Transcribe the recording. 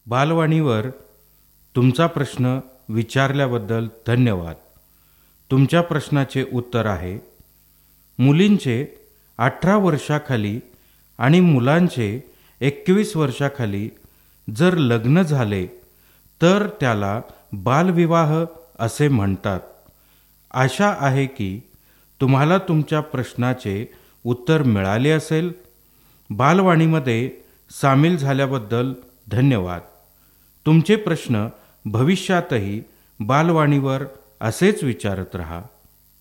बालवाणीवर तुमचा प्रश्न विचारल्याबद्दल धन्यवाद. तुमच्या प्रश्नाचे उत्तर आहे: मुलींचे 18 वर्षाखाली आणि मुलांचे 21 वर्षाखाली जर लग्न झाले तर त्याला बालविवाह असे म्हणतात. आशा आहे की तुम्हाला तुमच्या प्रश्नाचे उत्तर मिळाले असेल. बालवाणीमध्ये सामील झाल्याबद्दल धन्यवाद. तुमचे प्रश्न भविष्यातही बालवाणीवर असेच विचारत रहा.